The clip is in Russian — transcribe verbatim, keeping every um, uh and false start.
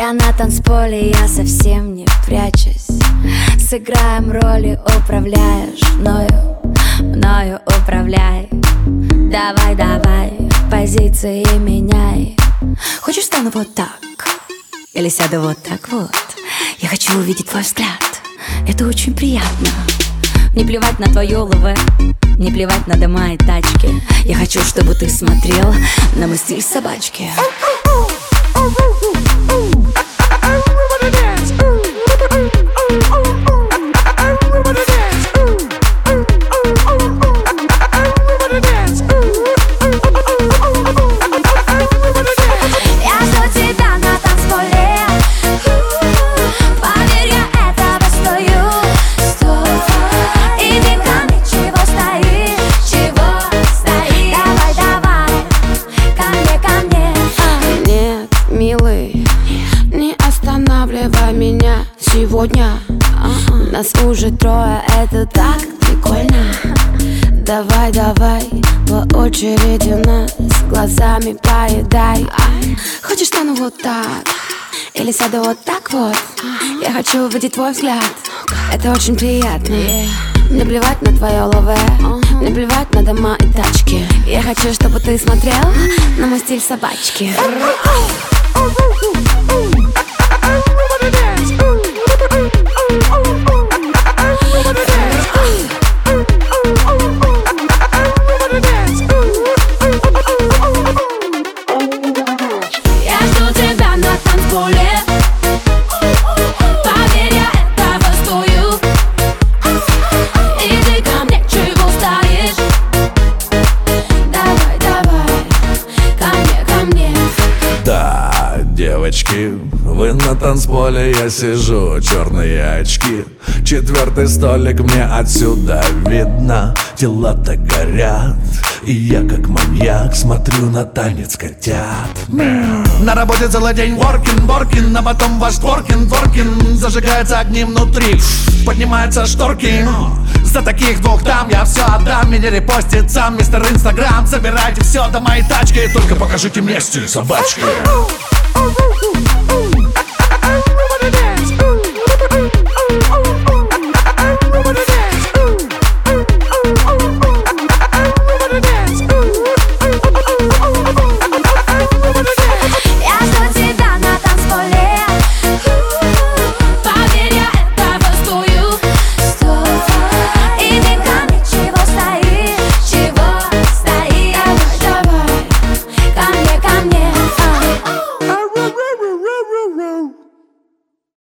Я на танцполе, я совсем не прячусь. Сыграем роли, управляешь мною, мною управляй. Давай, давай, позиции меняй. Хочешь, стану вот так? Или сяду вот так вот? Я хочу увидеть твой взгляд. Это очень приятно. Не плевать на твое ЛВ, не плевать на дома и тачки. Я хочу, чтобы ты смотрел на мой стиль собачки. Меня сегодня uh-uh. Нас уже трое, это так прикольно. Давай, давай, по очереди нас глазами поедай. Хочешь, стану вот так? Или сяду вот так вот? Я хочу увидеть твой взгляд. Это очень приятно. Не плевать на твое ЛВ, не плевать на дома и тачки. Я хочу, чтобы ты смотрел на мой стиль собачки. Девочки, вы на танцполе, я сижу, черные очки. Четвертый столик мне отсюда видно. Дела-то горят, и я как маньяк смотрю на танец котят. На работе целый день воркин, воркин, а потом ваш творкин, творкин. Зажигаются огни внутри, поднимаются шторки. За таких двух там я все отдам. Меня репостит сам мистер Инстаграм. Забирайте все до моей тачки, только покажите мне стиль собачки. Ooh, ooh, ooh.